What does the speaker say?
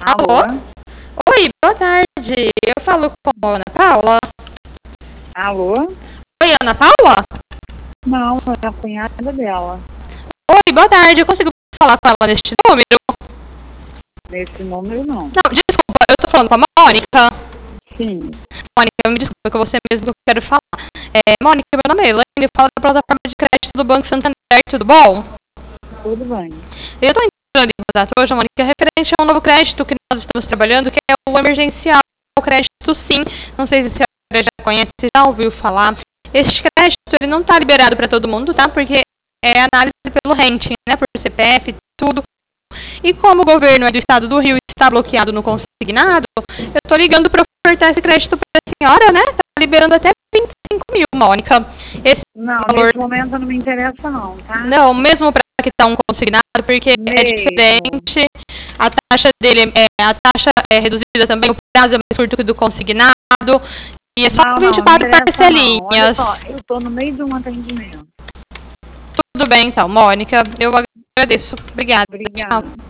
Alô? Oi, boa tarde. Eu falo com a Ana Paula. Alô? Oi, Ana Paula? Não, é a cunhada dela. Oi, boa tarde. Eu consigo falar com ela neste número? Nesse número, não. Não, desculpa, eu tô falando com a Mônica. Sim. Mônica, me desculpa, que é você mesmo que eu quero falar. Mônica, meu nome é Elaine, eu falo da plataforma de crédito do Banco Santander, tudo bom? Tudo bem. Eu tô entrando em contato hoje, Mônica, referente a um novo crédito que nós estamos trabalhando, que é o emergencial, o crédito SIM. Não sei se a senhora já conhece, já ouviu falar. Este crédito, ele não tá liberado para todo mundo, tá? Porque é análise pelo renting, né? Por CPF, tudo. E como o governo do estado do Rio está bloqueado no consignado, eu estou ligando para ofertar esse crédito para a senhora, né? Está liberando até 25 mil, Mônica. Esse Não, valor... nesse momento não me interessa não, tá? Não, mesmo para quitar um consignado, porque é diferente. A taxa dele a taxa é reduzida também, o prazo é mais curto que o do consignado. E é só não, 24 não parcelinhas. Olha só, eu estou no meio de um atendimento. Tudo bem, então, Mônica. Eu agradeço. Obrigada. Obrigada. Tchau.